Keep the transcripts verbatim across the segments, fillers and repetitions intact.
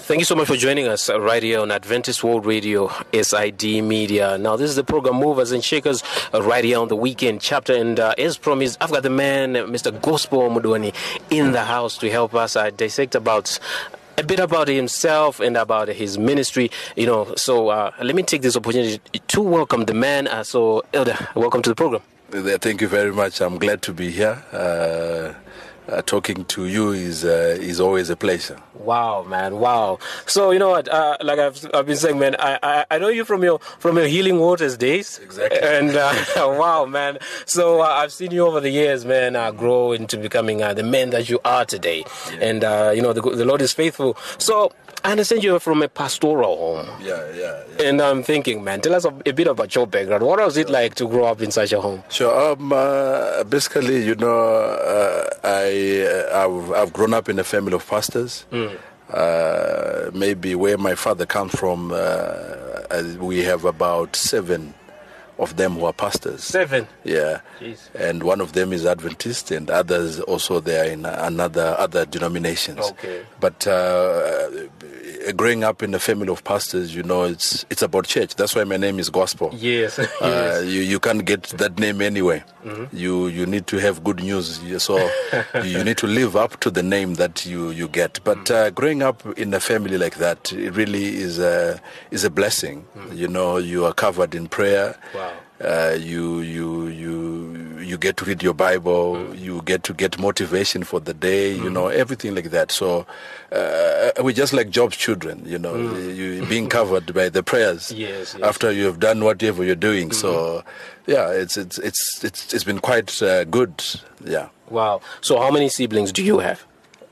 Thank you so much for joining us right here on Adventist World Radio, S I D Media. Now, this is the program Movers and Shakers right here on the weekend chapter. And uh, as promised, I've got the man, Mister Gospel Omudwani, in the house to help us uh, dissect about a bit about himself and about his ministry. You know, so uh, let me take this opportunity to welcome the man. Uh, so, Elder, welcome to the program. Thank you very much. I'm glad to be here. Uh, Uh, talking to you is uh, is always a pleasure. Wow, man! Wow. So you know what? Uh, like I've I've been saying, man. I, I, I know you from your from your Healing Waters days. Exactly. And uh, wow, man. So uh, I've seen you over the years, man, uh, grow into becoming uh, the man that you are today. Yeah. And uh, you know the the Lord is faithful. So I understand you're from a pastoral home. Yeah, yeah. yeah. And I'm thinking, man, tell us a, a bit about your background. What was it like to grow up in such a home? Sure. Um, uh, basically, you know, uh, I uh, I've, I've grown up in a family of pastors. Mm. Uh, maybe where my father comes from, uh, we have about seven of them who are pastors. Seven? Yeah. Jeez. And one of them is Adventist, and others also they are in another other denominations. Okay. But uh, growing up in a family of pastors, you know, it's it's about church. That's why my name is Gospel. Yes. uh, yes. You you can't get that name anyway. Mm-hmm. You you need to have good news. So you need to live up to the name that you, you get. But uh, growing up in a family like that, it really is a is a blessing. Mm-hmm. You know, you are covered in prayer. Wow. Uh, you you you you get to read your Bible. Mm. You get to get motivation for the day. Mm. You know, everything like that. So uh, we're just like Job's children. You know, mm. you being covered by the prayers. Yes, yes. After you have done whatever you're doing. Mm. So yeah, it's it's it's it's it's been quite uh, good. Yeah. Wow. So how many siblings do you have?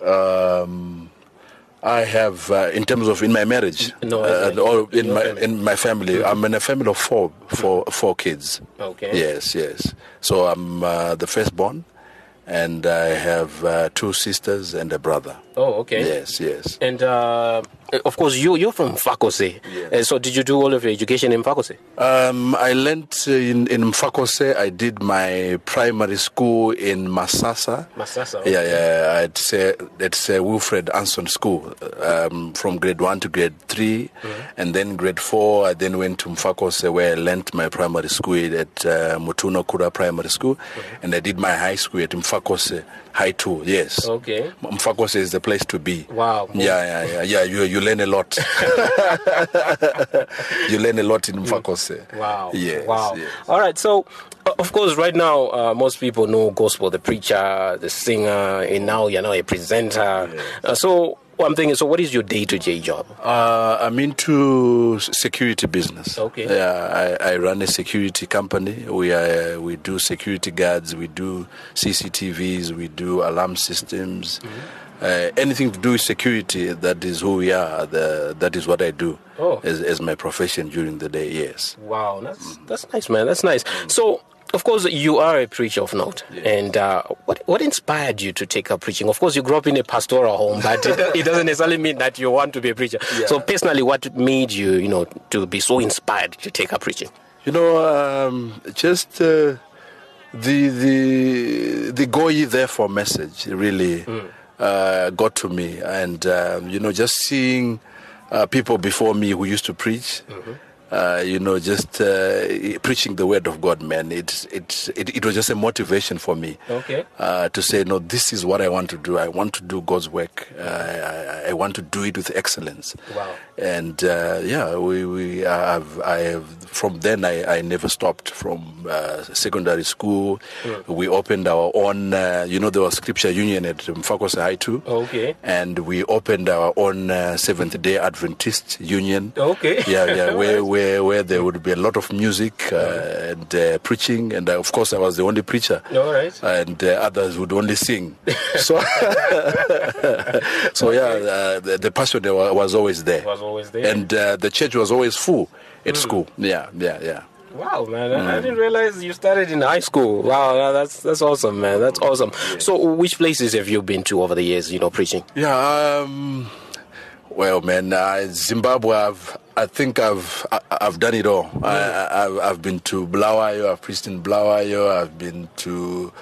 Um. I have, uh, in terms of in my marriage, no, uh, or in, in my family. in my family, mm-hmm. I'm in a family of four, four, four kids. Okay. Yes, yes. So I'm uh, the firstborn, and I have uh, two sisters and a brother. Oh, okay. Yes, yes. And uh, of course, you you're from Mfakose. Yes. Uh, so did you do all of your education in Mfakose? Um, I learned in in Mfakose. I did my primary school in Masasa. Masasa. Okay. Yeah, yeah. I'd say it's a Wilfred Anson School, um, from grade one to grade three, mm-hmm. and then grade four. I then went to Mfakose, where I learned my primary school at uh, Mutuno Kura Primary School, mm-hmm. and I did my high school at Mfakose High Two. Yes. Okay. Mfakose is the place to be. Wow. Yeah, yeah, yeah, yeah. You you learn a lot. You learn a lot in Mfakose. Wow. Yes. Wow. Yes. All right. So, uh, of course, right now, uh, most people know gospel, the preacher, the singer, and now you're now a presenter. Yes. Uh, so, well, I'm thinking, so what is your day-to-day job? Uh, I'm into security business. Okay. Yeah, I, I run a security company. We are, we do security guards, we do C C T Vs, we do alarm systems. Mm-hmm. Uh, anything to do with security, that is who we are. The, that is what I do oh. as, as my profession during the day, yes. Wow, that's that's nice, man. That's nice. So, of course, you are a preacher of note. Yeah. And uh, what what inspired you to take up preaching? Of course, you grew up in a pastoral home, but it, it doesn't necessarily mean that you want to be a preacher. Yeah. So, personally, what made you, you know, to be so inspired to take up preaching? You know, um, just uh, the the the go ye therefore message really mm. uh, got to me, and um, you know, just seeing uh, people before me who used to preach. Mm-hmm. Uh, you know, just uh, preaching the word of God, man. It, it it it was just a motivation for me. Okay. Uh, to say, no, this is what I want to do. I want to do God's work. Uh, I, I want to do it with excellence. Wow. And uh, yeah, we we have I have from then I, I never stopped. From uh, secondary school, mm. we opened our own. Uh, you know, there was Scripture Union at Mfakose High too. Okay. And we opened our own uh, Seventh Day Adventist Union. Okay. Yeah, yeah. Where where Where, where there would be a lot of music uh, and uh, preaching, and uh, of course I was the only preacher. All right. And uh, others would only sing. So, so okay. yeah, uh, the, the pastor was always there. Was always there. And uh, the church was always full at mm. school. Yeah, yeah, yeah. Wow, man! Mm. I didn't realize you started in high school. Wow, that's that's awesome, man. That's awesome. Yeah. So, which places have you been to over the years? You know, preaching. Yeah. Um, well, man, uh, Zimbabwe. I've, I think I've I've done it all. Mm. I, I've I've been to Bulawayo. I've preached in Bulawayo. I've been to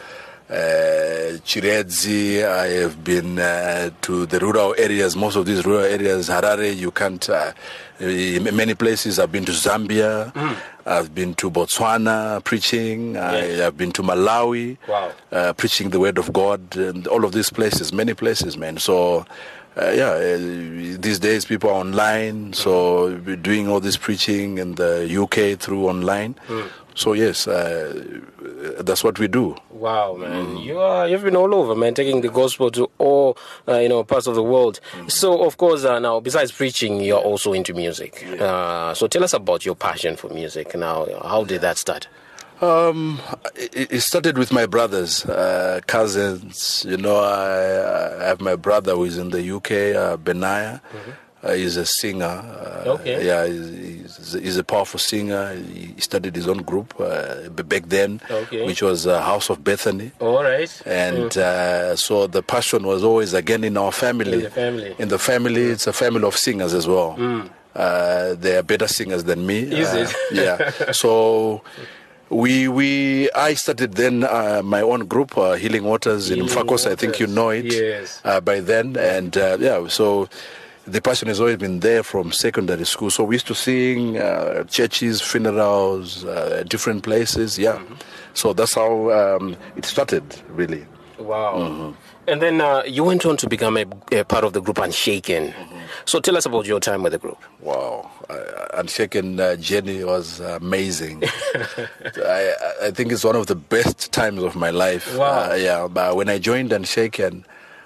uh, Chiredzi. I have been uh, to the rural areas, most of these rural areas, Harare, you can't, uh, in many places. I've been to Zambia, mm. I've been to Botswana preaching, yes. I have been to Malawi, wow. uh, preaching the word of God, and all of these places, many places, man. So, uh, yeah, uh, these days people are online, so we're doing all this preaching in the U K through online. Mm. So yes, uh, that's what we do. Wow, man, mm. you are you've been all over, man, taking the gospel to all uh, you know parts of the world. Mm. So of course, uh, now besides preaching, you're also into music. Yeah. Uh, so tell us about your passion for music. Now, how did that start? Um, it, it started with my brothers, uh, cousins. You know, I, I have my brother who is in the U K, uh, Benaya. Mm-hmm. Uh, he's a singer. Uh, okay. Yeah, he's, he's, he's a powerful singer. He started his own group uh, back then, okay. which was uh, House of Bethany. All right. And mm. uh, so the passion was always again in our family. In the family. In the family, mm. it's a family of singers as well. Mm. Uh, they are better singers than me. Is uh, it? Yeah. So. We we I started then uh, my own group, uh, Healing Waters in Mfakos. I think you know it. Yes. Uh, by then, and uh, yeah, so the passion has always been there from secondary school. So we used to sing uh, churches, funerals, uh, different places. Yeah. Mm-hmm. So that's how um, it started, really. Wow. Mm-hmm. And then uh, you went on to become a, a part of the group Unshaken. Mm-hmm. So tell us about your time with the group. Wow. Uh, Unshaken uh, journey was amazing. I, I think it's one of the best times of my life. Wow. Uh, yeah, but when I joined Unshaken,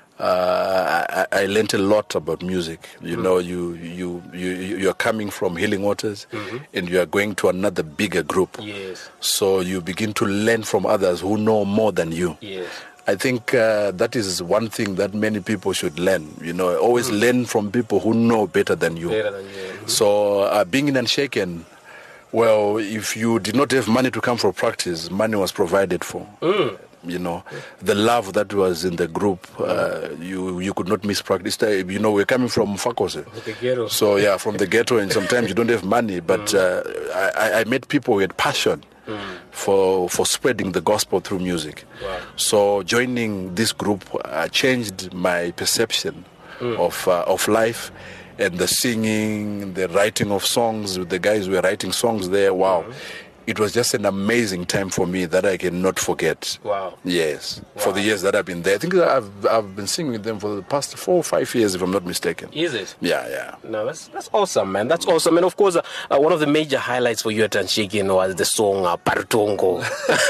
uh, I, I learned a lot about music. You mm. know, you, you, you, you're coming from Healing Waters, mm-hmm. and you are going to another bigger group. Yes. So you begin to learn from others who know more than you. Yes. I think uh, that is one thing that many people should learn. You know, always mm. learn from people who know better than you. Better than you. Mm-hmm. So uh, being in Unshaken, well, if you did not have money to come for practice, money was provided for. Mm. You know, the love that was in the group, uh, you you could not miss practice. You know, we're coming from Mfakose. The ghetto. So yeah, from the ghetto, and sometimes you don't have money, but mm. uh, I, I met people who had passion. Mm. for for spreading the gospel through music. Wow. So joining this group uh, changed my perception mm. of uh, of life, and the singing, the writing of songs. The guys were writing songs there. Wow. Mm. It was just an amazing time for me that I cannot forget. Wow. Yes. Wow. For the years that I've been there. I think I've I've been singing with them for the past four or five years, if I'm not mistaken. Is it? Yeah, yeah. No, that's that's awesome, man. That's awesome. And of course, uh, uh, one of the major highlights for you at Unshaken was the song uh, Parutongo.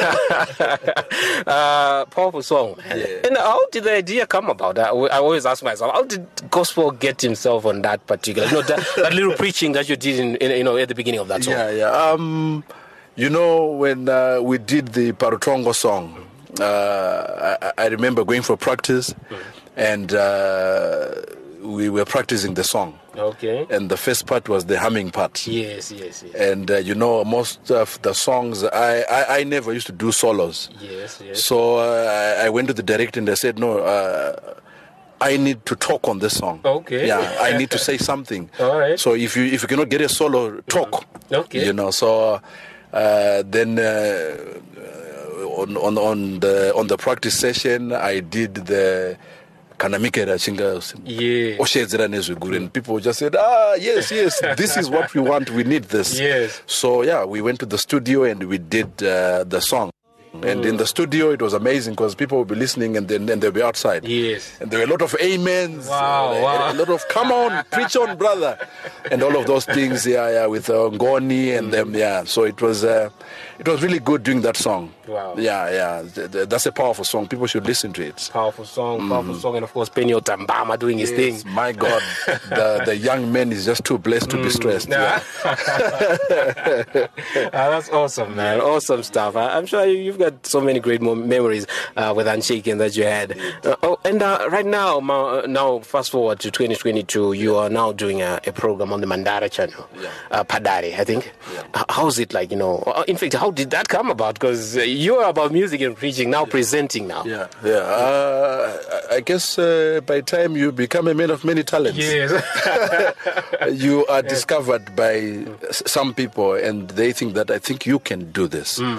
uh, powerful song, man. Yeah. And how did the idea come about? I, I always ask myself, how did gospel get himself on that particular, you know, that, that little preaching that you did in, in, you know, at the beginning of that song? Yeah, yeah. Um... You know, when uh, we did the Parutongo song, uh, I, I remember going for practice, and uh, we were practicing the song. Okay. And the first part was the humming part. Yes, yes, yes. And, uh, you know, most of the songs, I, I, I never used to do solos. Yes, yes. So uh, I went to the director and I said, no, uh, I need to talk on this song. Okay. Yeah, I need to say something. All right. So if you if you cannot get a solo, talk. Okay. You know, so... Uh, then uh, on, on on the on the practice session, I did the Kanamikera Chinga yeah. and people just said, ah, yes, yes, this is what we want, we need this. Yes. So yeah, we went to the studio and we did uh, the song. And in the studio, it was amazing because people would be listening and then and they'll be outside. Yes. And there were a lot of amens. Wow, uh, wow. A lot of, come on, preach on, brother. And all of those things, yeah, yeah, with uh, Ngoni and them, yeah. So it was uh, it was really good doing that song. Wow. Yeah, yeah. Th- th- that's a powerful song. People should listen to it. Powerful song, powerful mm. song. And of course, Penny Otambama doing his yes, thing. My God, the, the young man is just too blessed to mm. be stressed. Nah. Yeah. ah, that's awesome, man. Awesome stuff. I, I'm sure you've got so many great mo- memories uh, with Unshaken that you had. Uh, oh, and uh, right now, ma- now fast forward to twenty twenty-two, you are now doing a, a program on the Mandara channel, yeah. uh, Padari, I think. Yeah. Uh, how's it like, you know? Uh, in fact, how did that come about? Because uh, you are about music and preaching, now yeah. presenting now. Yeah, yeah. Uh, I guess uh, by the time you become a man of many talents, yes. you are discovered by mm. some people and they think that I think you can do this. Mm.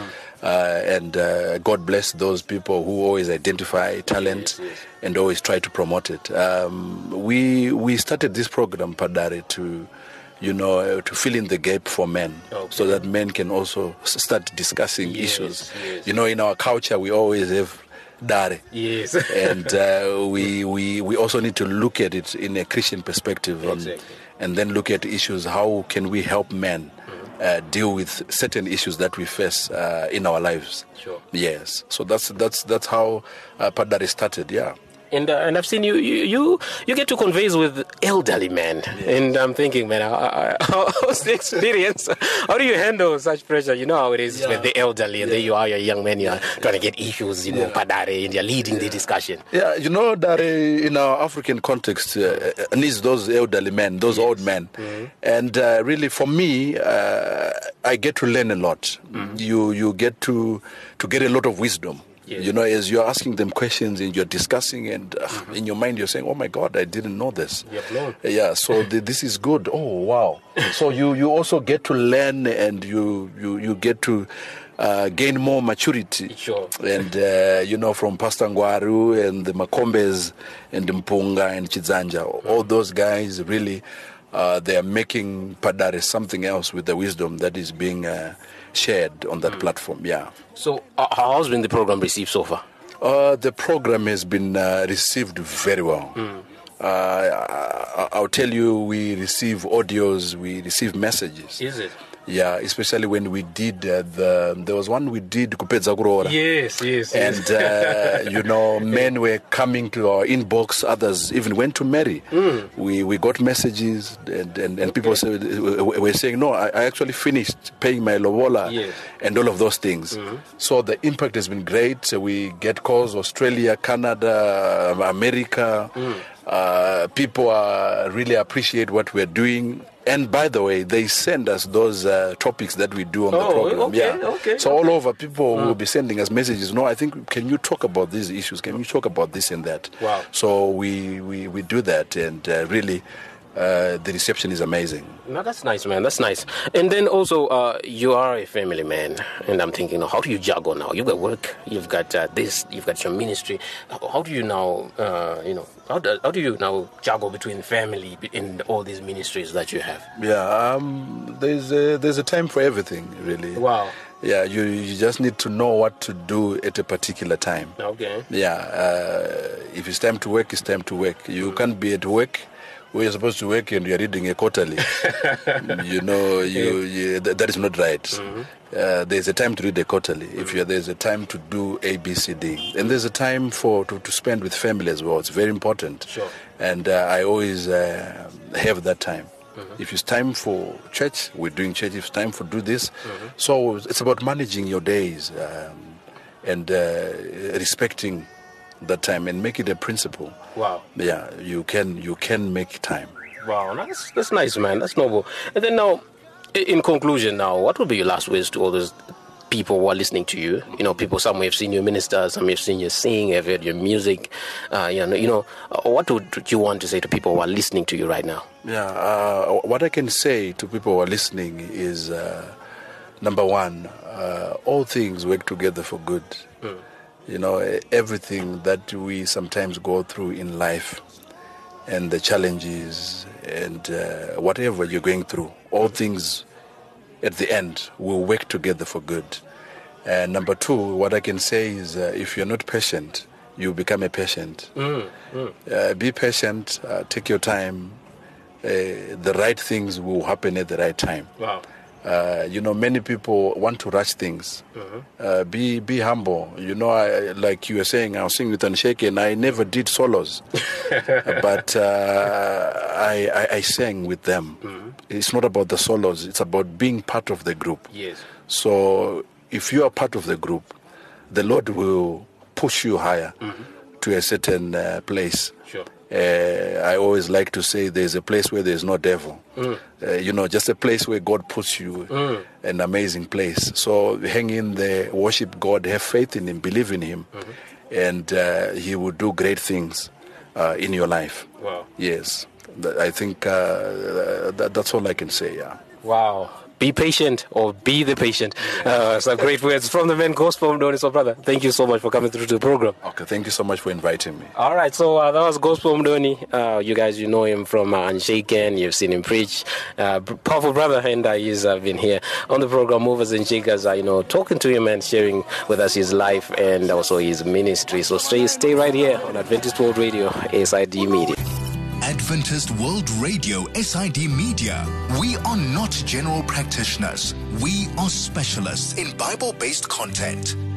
Uh, and uh, God bless those people who always identify talent Yes, yes. and always try to promote it. Um, we we started this program, Padare, to you know uh, to fill in the gap for men, Okay. so that men can also s- start discussing Yes, issues. yes. You know, in our culture, we always have dare. Yes. and uh, we, we we also need to look at it in a Christian perspective, on, Exactly. and then look at issues. How can we help men uh, deal with certain issues that we face uh, in our lives? Sure. Yes. So that's that's that's how uh, Padare started. Yeah. And uh, and I've seen you, you you you get to converse with elderly men, and I'm thinking, man, how, how- how's the experience? How do you handle such pressure? You know how it is Yeah. with the elderly, and Yeah. then you are a young man, you are trying to get issues, you know, Yeah. padare, and you're leading the discussion. Yeah, you know that uh, in our African context, uh, uh, needs those elderly men, those old men, and uh, really for me, uh, I get to learn a lot. You you get to to get a lot of wisdom. Yes. You know, as you're asking them questions and you're discussing, and uh, in your mind you're saying, "Oh my God, I didn't know this." You're blown. Yeah, so the, this is good. Oh wow! So you you also get to learn, and you you you get to uh, gain more maturity. Sure. And uh, you know, from Pastor Ngwaru and the Makombes and Mpunga and Chidzanja, all those guys really, uh, they are making Padare something else with the wisdom that is being uh, shared on that platform. Yeah. So, uh, how's been the program received so far? Uh, the program has been uh, received very well. Uh, I, I'll tell you, we receive audios, we receive messages. Is it? Yeah, especially when we did uh, the, there was one we did, Kupedza Kurora. Yes, yes, And, uh, you know, men were coming to our inbox, others even went to Mary. Mm. We we got messages, and, and, and people said, were saying, no, I, I actually finished paying my lobola, Yes. and all of those things. Mm-hmm. So the impact has been great. So we get calls, Australia, Canada, America. Mm. Uh, people uh, really appreciate what we're doing. And by the way, they send us those uh, topics that we do on the Oh, program. okay, yeah. okay, So okay. all over, people will be sending us messages. No, I think, can you talk about these issues? Can you talk about this and that? Wow. So we, we, we do that, and uh, really, uh, the reception is amazing. No, that's nice, man. That's nice. And then also, uh, you are a family man, and I'm thinking, how do you juggle now? You've got work, you've got uh, this, you've got your ministry. How, how do you now, uh, you know, how do, how do you now juggle between family and all these ministries that you have? Yeah, um, there's a, there's a time for everything, really. Wow. Yeah, you, you just need to know what to do at a particular time. Okay. Yeah, uh, if it's time to work, it's time to work. You can't be at work where you're supposed to work and you're reading a quarterly. you know, you, you th- that is not right. Mm-hmm. Uh, there's a time to read a quarterly. If you're, there's a time to do A, B, C, D, and there's a time for to, to spend with family as well. It's very important. Sure. And uh, I always uh, have that time. If it's time for church, we're doing church. If it's time for do this, so it's about managing your days um, and uh, respecting that time and make it a principle. Wow. Yeah, you can you can make time. Wow, that's, that's nice, man. That's noble. And then now, i- in conclusion now, what would be your last words to all those people who are listening to you? You know, people, some have seen you minister, some have seen you sing, have heard your music. Uh, you know, you know uh, what would you want to say to people who are listening to you right now? Yeah, uh, what I can say to people who are listening is, uh, number one, uh, all things work together for good. Mm. You know, e- everything that we sometimes go through in life and the challenges and uh, whatever you're going through, all things at the end will work together for good. And number two, what I can say is uh, if you're not patient, you become a patient. Mm. Mm. Uh, be patient, uh, take your time. Uh, the right things will happen at the right time. Wow. Uh, you know, many people want to rush things. Uh, be be humble. You know, I, like you were saying, I was singing with Ansheke, and I never did solos, but uh, I, I I sang with them. It's not about the solos; it's about being part of the group. Yes. So, if you are part of the group, the Lord will push you higher to a certain uh, place. Sure. Uh, I always like to say there's a place where there's no devil. Mm. Uh, you know, just a place where God puts you, Mm. an amazing place. So hang in there, worship God, have faith in Him, believe in Him, Mm-hmm. and uh, He will do great things uh, in your life. Wow. Yes, Th- I think uh, that, that's all I can say, yeah. Wow. be patient or be the patient. Uh, some great words from the man Gospel Mdoni. So, brother, thank you so much for coming through to the program. Okay, thank you so much for inviting me. All right, so uh, that was Gospel Mdoni. Uh, you guys, you know him from uh, Unshaken. You've seen him preach. Uh, powerful brother, and uh, he's uh, been here on the program Movers and Shakers, uh, you know, talking to him and sharing with us his life and also his ministry. So stay, stay right here on Adventist World Radio, S I D Media. Adventist World Radio, S I D Media. We are not general practitioners. We are specialists in Bible-based content.